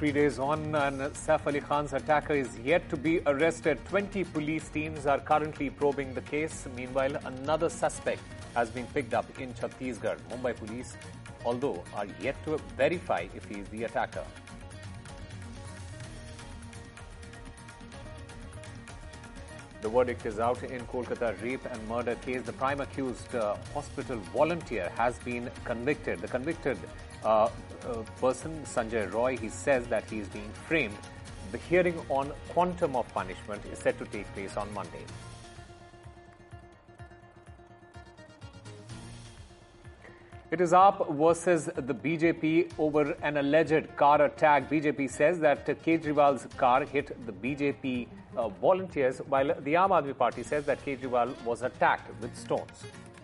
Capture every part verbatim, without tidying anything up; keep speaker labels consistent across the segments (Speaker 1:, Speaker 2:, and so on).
Speaker 1: Three days on, and Saif Ali Khan's attacker is yet to be arrested. twenty police teams are currently probing the case. Meanwhile, another suspect has been picked up in Chhattisgarh. Mumbai police, although, are yet to verify if he is the attacker. The verdict is out in Kolkata rape and murder case. The prime accused uh, hospital volunteer has been convicted. The convicted uh, uh, person, Sanjay Roy, he says that he is being framed. The hearing on quantum of punishment is set to take place on Monday. It is A P versus the B J P over an alleged car attack. B J P says that Kejriwal's car hit the B J P uh, volunteers, while the Aam Aadmi Party says that Kejriwal was attacked with stones.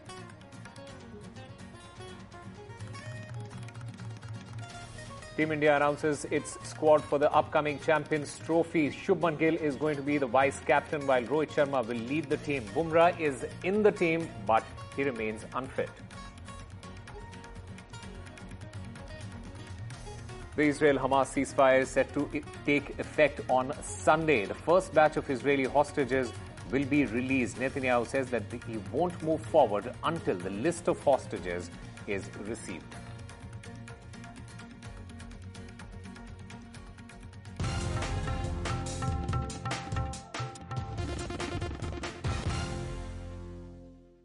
Speaker 1: Team India announces its squad for the upcoming Champions Trophy. Shubman Gill is going to be the vice-captain, while Rohit Sharma will lead the team. Bumrah is in the team, but he remains unfit. The Israel-Hamas ceasefire is set to take effect on Sunday. The first batch of Israeli hostages will be released. Netanyahu says that he won't move forward until the list of hostages is received.